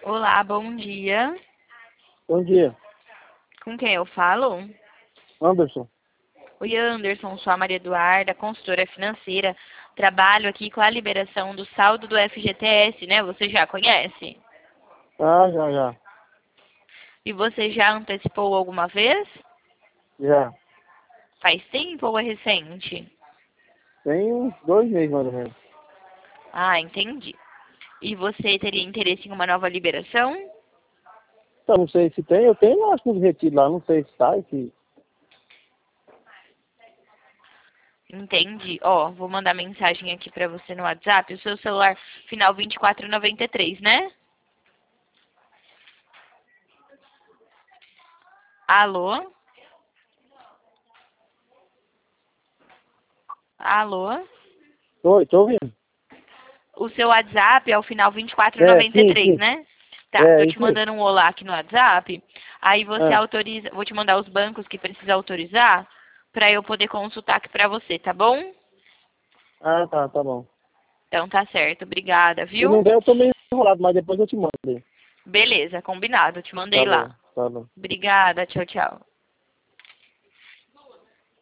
Olá, bom dia. Bom dia, Com quem eu falo? Anderson. Oi, Anderson, sou a Maria Eduarda, consultora financeira. Trabalho aqui com a liberação do saldo do FGTS, né? Você já conhece? Ah, já. E você já antecipou alguma vez? Já. Faz tempo ou é recente? Tem uns 2 meses mais ou menos. Ah, entendi. E você teria interesse em uma nova liberação? Então, não sei se tem, eu tenho, acho que uns retiros lá, não sei se sai, se... Entendi. Ó, vou mandar mensagem aqui pra você no WhatsApp. O seu celular final 2493, né? Alô? Alô? Oi, tô ouvindo. O seu WhatsApp é o final Sim, 2493, sim. né? Tá, É, tô te isso mesmo. mandando um olá aqui no WhatsApp. Aí você Ah, autoriza, vou te mandar os bancos que precisa autorizar para eu poder consultar aqui para você, tá bom? tá bom. Então tá certo, obrigada, Se não viu? der, eu tô meio enrolado, mas depois eu te mando aí. Beleza, combinado, te mandei Tá lá. bom, tá bom. Obrigada, tchau, tchau.